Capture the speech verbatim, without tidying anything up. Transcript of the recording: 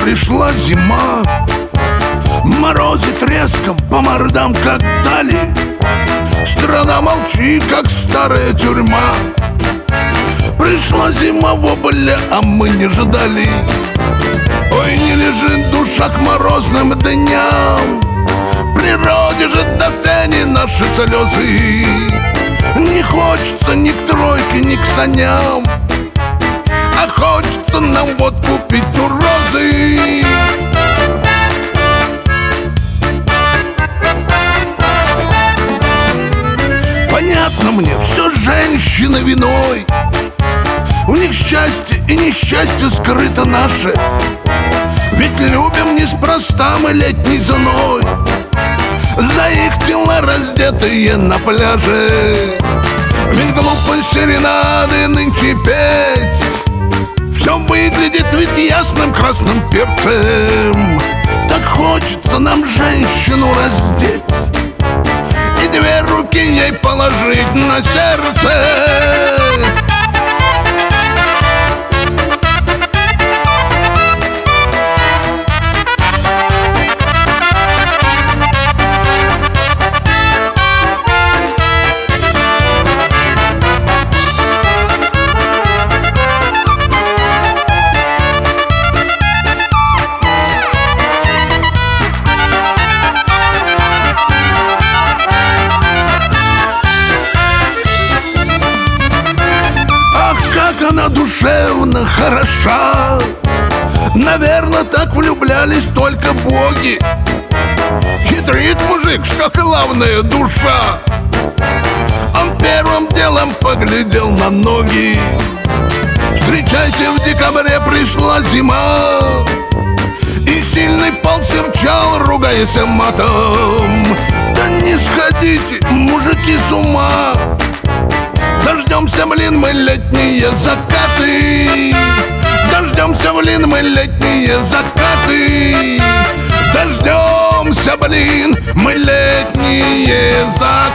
пришла зима. Морозы треском по мордам как дали. Страна молчит, как старая тюрьма. Пришла зима в оболе, а мы не ждали. Ой, не лежит душа к морозным дням. Природе же до фени наши слезы. Не хочется ни к тройке, ни к саням, а хочется нам вот купить у розы. Понятно мне, все женщины виной. У них счастье и несчастье скрыто наше. Ведь любим неспроста мы летний зной. За их тела раздетые на пляже. Ведь глупо серенады нынче петь. Все выглядит ведь ясным красным перцем. Так хочется нам женщину раздеть и две руки ей положить на сердце. Она душевно хороша. Наверное, так влюблялись только боги. Хитрит мужик, что главное душа. Он первым делом поглядел на ноги. Встречайте, в декабре пришла зима. И сильный пол серчал, ругаясь матом. Да не сходите, мужики, с ума. Дождемся, блин, мы летние закаты. Дождемся, блин, мы летние закаты. Дождемся, блин, мы летние закаты.